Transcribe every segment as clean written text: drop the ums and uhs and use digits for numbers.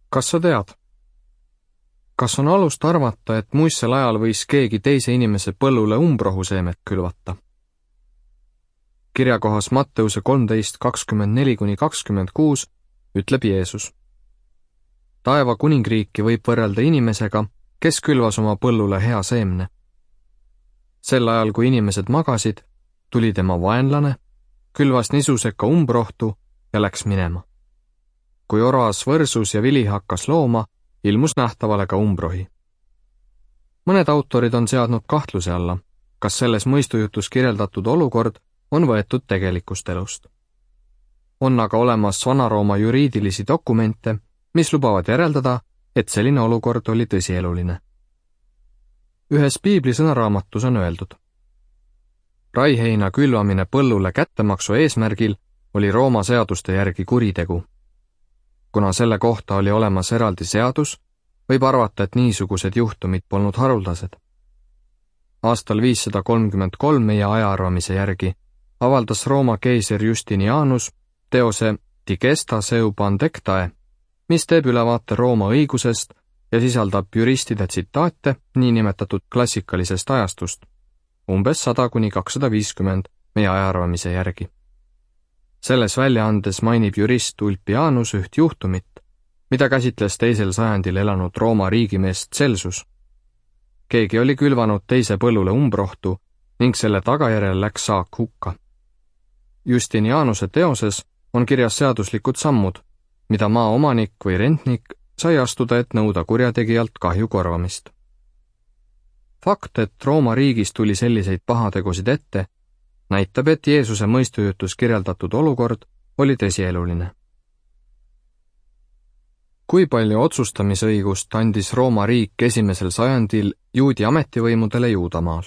Kas sa tead? Kas on alust arvata, et muistsel ajal võis keegi teise inimese põllule umbrohuseemet külvata? Kirjakohas Matteuse 13:24-26 ütleb Jeesus: Taeva kuningriiki võib võrrelda inimesega, kes külvas oma põllule hea seemne. Sel ajal, kui inimesed magasid, tuli tema vaenlane, külvas nisuseka umbrohtu ja läks minema. Kui oras võrsus ja vili hakkas looma, ilmus nähtavale ka umbrohi. Mõned autorid on seadnud kahtluse alla, kas selles mõistujutus kirjeldatud olukord on võetud tegelikust elust. On aga olemas Vana-Rooma juriidilisi dokumente, mis lubavad järeldada, et selline olukord oli tõsieluline. Ühes Piibli sõnaraamatus on öeldud: Raiheina külvamine põllule kättemaksu eesmärgil oli Rooma seaduste järgi kuritegu. Kuna selle kohta oli olemas eraldi seadus, võib arvata, et niisugused juhtumid polnud haruldased. Aastal 533 meie ajaarvamise järgi avaldas Rooma keiser Justinianus teose Digesta seu pandectae, mis teeb ülevaate Rooma õigusest ja sisaldab juristide tsitaate niinimetatud klassikalisest ajastust, umbes 100–250 meie ajaarvamise järgi. Selles väljaandes mainib jurist Ulpianus üht juhtumit, mida käsitles 2. sajandil elanud Rooma riigimeest Celsus. Keegi oli külvanud teise põllule umbrohtu ning selle tagajärjel läks saak hukka. Justinianuse teoses on kirjas seaduslikud sammud, mida maaomanik või rentnik sai astuda, et nõuda kurjategijalt kahju korvamist. Fakt, et Rooma riigis tuli selliseid pahategusid ette, näitab, et Jeesuse mõistujutus kirjeldatud olukord oli tõsieluline. Kui palju otsustamisõigust andis Rooma riik 1. sajandil juudi ametivõimudele Juudamaal?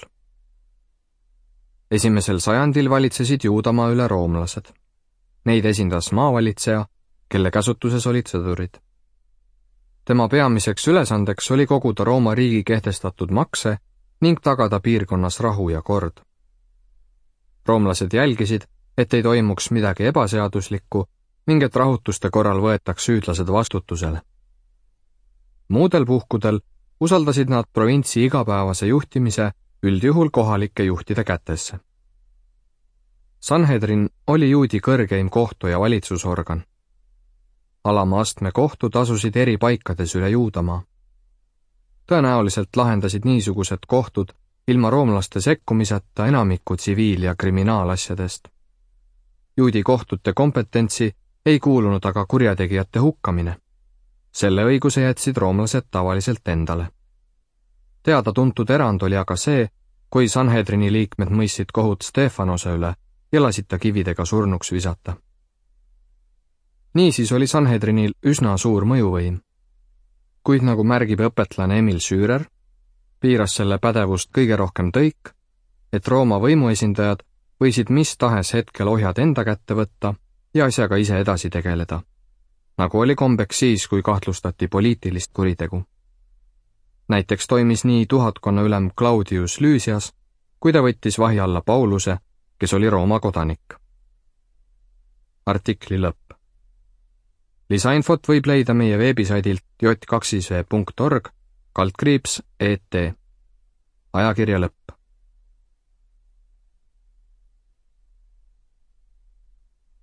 1. sajandil valitsesid Juudamaa üle roomlased. Neid esindas maavalitseja, kelle käsutuses olid sõdurid. Tema peamiseks ülesandeks oli koguda Rooma riigi kehtestatud makse ning tagada piirkonnas rahu ja kord. Roomlased jälgisid, et ei toimuks midagi ebaseaduslikku ning et rahutuste korral võetaks süüdlased vastutusele. Muudel puhkudel usaldasid nad provintsi igapäevase juhtimise üldjuhul kohalike juhtide kätesse. Sanhedrin oli juudi kõrgeim kohtu- ja valitsusorgan. Alama astme kohtud asusid eri paikades üle Juudamaa. Tõenäoliselt lahendasid niisugused kohtud ilma roomlaste sekkumiseta enamiku tsiviil- ja kriminaalasjadest. Juudi kohtute kompetentsi ei kuulunud aga kurjategijate hukkamine. Selle õiguse jätsid roomlased tavaliselt endale. Teada-tuntud erand oli aga see, kui Sanhedrini liikmed mõistsid kohut Stefanose üle ja lasid ta kividega surnuks visata. Niisiis oli Sanhedrinil üsna suur mõjuvõim. Kuid nagu märgib õpetlane Emil Schürer, piiras selle pädevust kõige rohkem tõik, et Rooma võimuesindajad võisid mis tahes hetkel ohjad enda kätte võtta ja asjaga ise edasi tegeleda, nagu oli kombeks siis, kui kahtlustati poliitilist kuritegu. Näiteks toimis nii tuhatkonna ülem Claudius Lysias, kui ta võttis vahi alla Pauluse, kes oli Rooma kodanik. Artikli lõpp. Lisainfot võib leida meie veebisaidilt j2v.org/et. Ajakirja lõpp.